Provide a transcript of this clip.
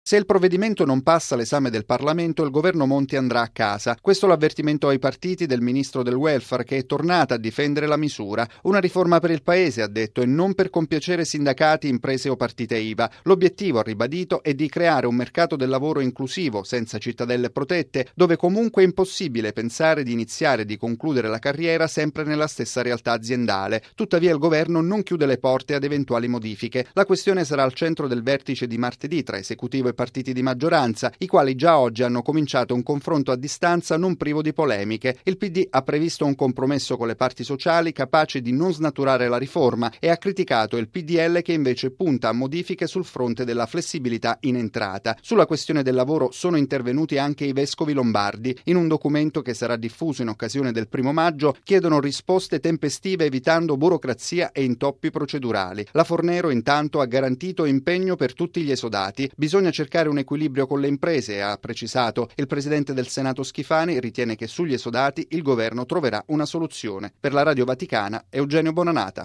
Se il provvedimento non passa l'esame del Parlamento, il governo Monti andrà a casa. Questo l'avvertimento ai partiti del ministro del welfare, che è tornata a difendere la misura. Una riforma per il paese, ha detto, e non per compiacere sindacati, imprese o partite IVA. L'obiettivo, ha ribadito, è di creare un mercato del lavoro inclusivo, senza cittadelle protette, dove comunque è impossibile pensare di iniziare e di concludere la carriera sempre nella stessa realtà aziendale. Tuttavia il governo non chiude le porte ad eventuali modifiche. La questione sarà al centro del vertice di martedì tra esecutivo e partiti di maggioranza, i quali già oggi hanno cominciato un confronto a distanza non privo di polemiche. Il PD ha previsto un compromesso con le parti sociali capace di non snaturare la riforma e ha criticato il PDL, che invece punta a modifiche sul fronte della flessibilità in entrata. Sulla questione del lavoro sono intervenuti anche i vescovi lombardi. In un documento che sarà diffuso in occasione del 1° maggio chiedono risposte tempestive evitando burocrazia e intoppi procedurali. La Fornero intanto ha garantito impegno per tutti gli esodati. Bisogna cercare un equilibrio con le imprese, ha precisato. Il presidente del Senato Schifani ritiene che sugli esodati il governo troverà una soluzione. Per la Radio Vaticana, Eugenio Bonanata.